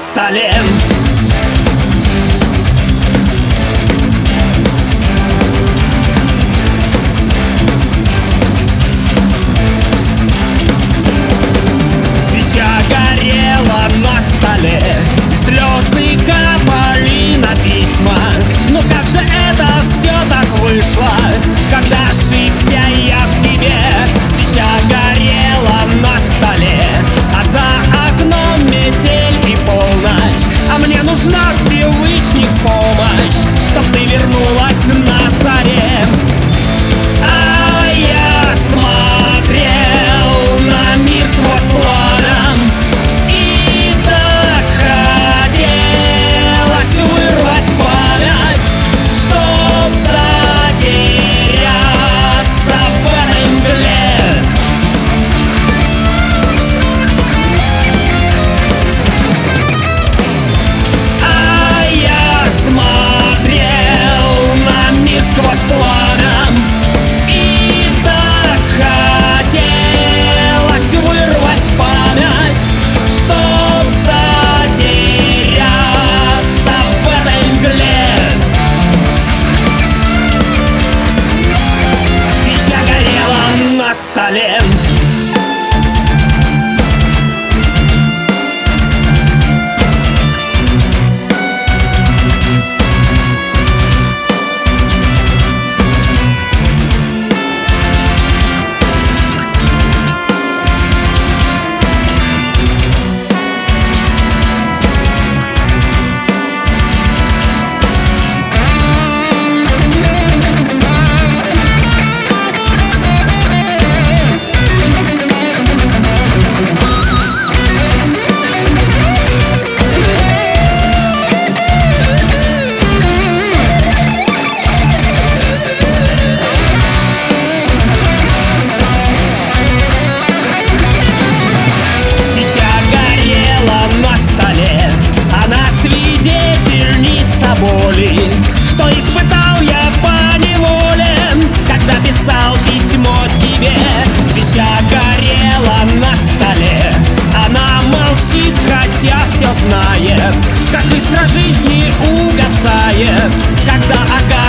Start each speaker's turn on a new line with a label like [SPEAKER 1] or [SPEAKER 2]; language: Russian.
[SPEAKER 1] столе. Свеча горела на столе, слезы капали на письма. Но как же это все так вышло, когда ошибся я в тебе? Свеча горела на столе, а за окном метель и полночь. А мне нужна Всевышних помощь, чтоб ты вернулась на заре. А я смотрел на мир сквозь пламя, и так хотелось вырвать память, чтоб затеряться в этой мгле. А я смотрел на мир сквозь пламя, и так хотелось вырвать память, чтоб затеряться в этой мгле. Свеча горела на столе. Боли, что испытал я поневоле, когда писал письмо тебе. Свеча горела на столе, она молчит, хотя все знает, как искра жизни угасает, когда огонь